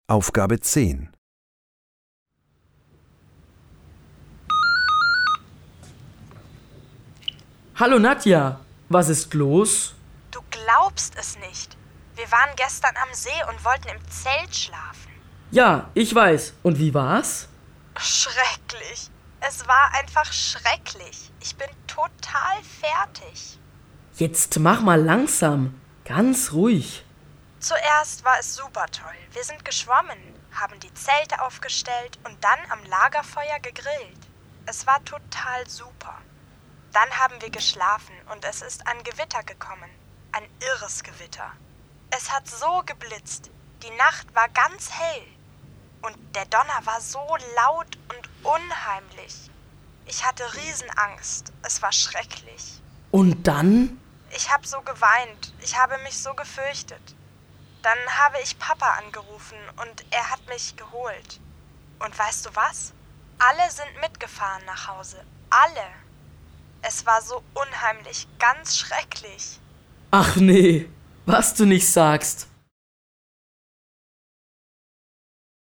Aufgabe 10. Hallo Nadja, was ist los? Du glaubst es nicht. Wir waren gestern am See und wollten im Zelt schlafen. Ja, ich weiß. Und wie war's? Schrecklich. Es war einfach schrecklich. Ich bin total fertig. Jetzt mach mal langsam, ganz ruhig. Zuerst war es super toll. Wir sind geschwommen, haben die Zelte aufgestellt und dann am Lagerfeuer gegrillt. Es war total super. Dann haben wir geschlafen und es ist ein Gewitter gekommen. Ein irres Gewitter. Es hat so geblitzt. Die Nacht war ganz hell. Und der Donner war so laut und unheimlich. Ich hatte Riesenangst. Es war schrecklich. Und dann? Ich habe so geweint. Ich habe mich so gefürchtet. Dann habe ich Papa angerufen und er hat mich geholt. Und weißt du was? Alle sind mitgefahren nach Hause. Alle. Es war so unheimlich, ganz schrecklich. Ach nee, was du nicht sagst.